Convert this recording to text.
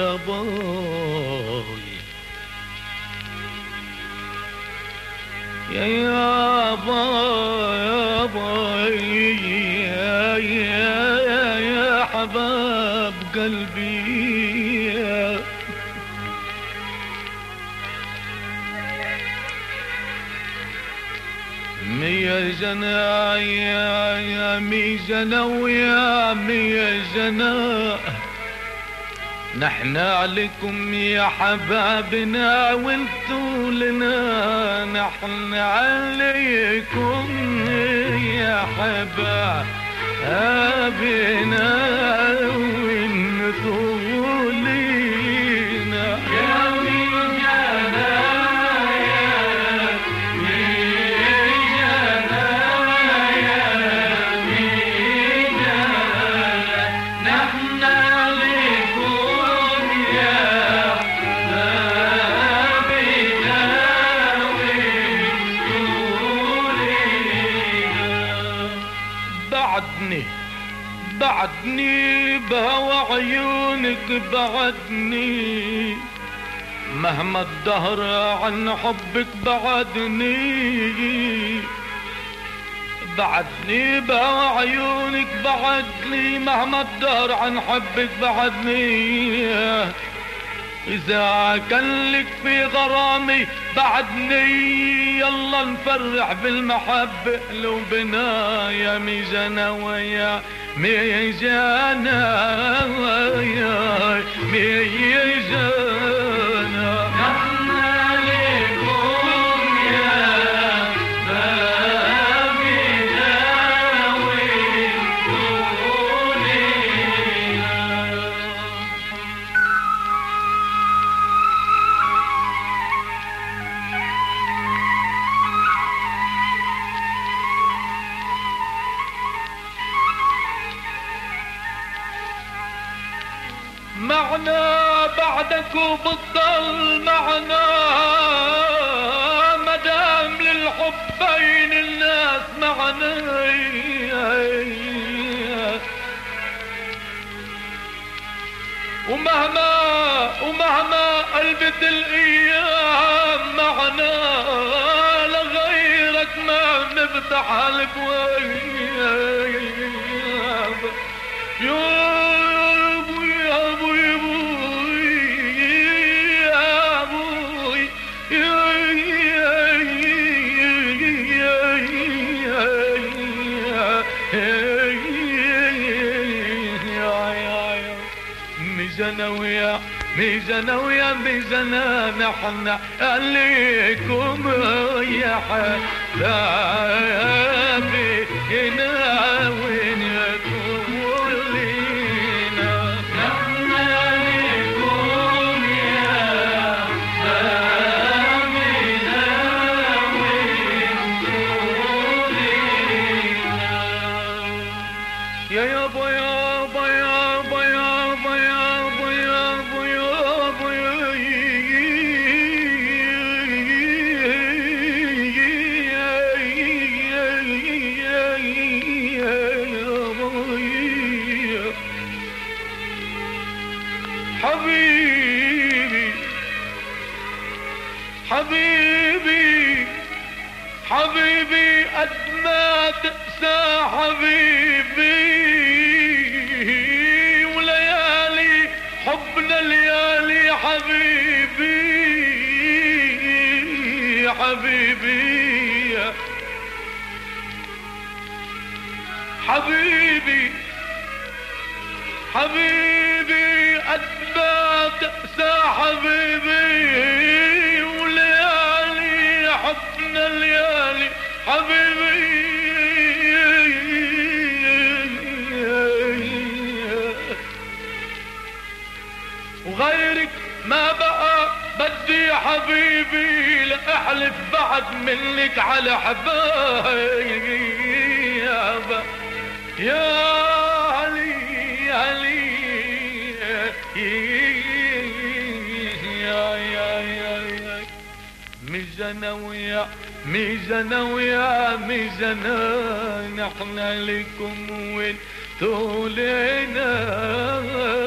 باي يا باي يا حباب قلبي مية جنا يا مية جنا ويا مية جنا نحن عليكم يا حبابنا وانتو لنا نحن عليكم يا حبابنا وانتو لنا يا ميجانا يا ميجانا يا ميجانا نحن عليكم بعدني بهوى عيونك بعدني مهما الدهر عن حبك بعدني بهوى عيونك بعدني مهما الدهر عن حبك بعدني إذا كان لك في غرامي بعدني يلا نفرح بالمحبة قلوبنا يا ميجانا ويا ميجانا ويا ميجانا نحن عليكم يا بابنا وانتو لينا معنا بعدك وبتضل معنا مدام للحب بين الناس معنا ومهما قلبت الايام معنا لغيرك ما نفتح الابواب يا ميزانا ويا ميزانا نحن عليكم يا حبابي هنا وينكم لينا نحن عليكم يا حبابنا وانتم لينا يا يابا يابا يابا يابا حبيبي حبيبي حبيبي قد ما تقسى حبيبي وليالي حبنا ليالي حبيبي حبيبي حبيبي حبيبي قد ما تقسى حبيبي وليالي حبنا ليالي حبيبي وغيرك ما بقى بدي حبيبي لأحلف بعد منك على حبايبي يا علي علي يا ميزانا ويا ميزانا ويا ميزانا نحن لكم وين تولينا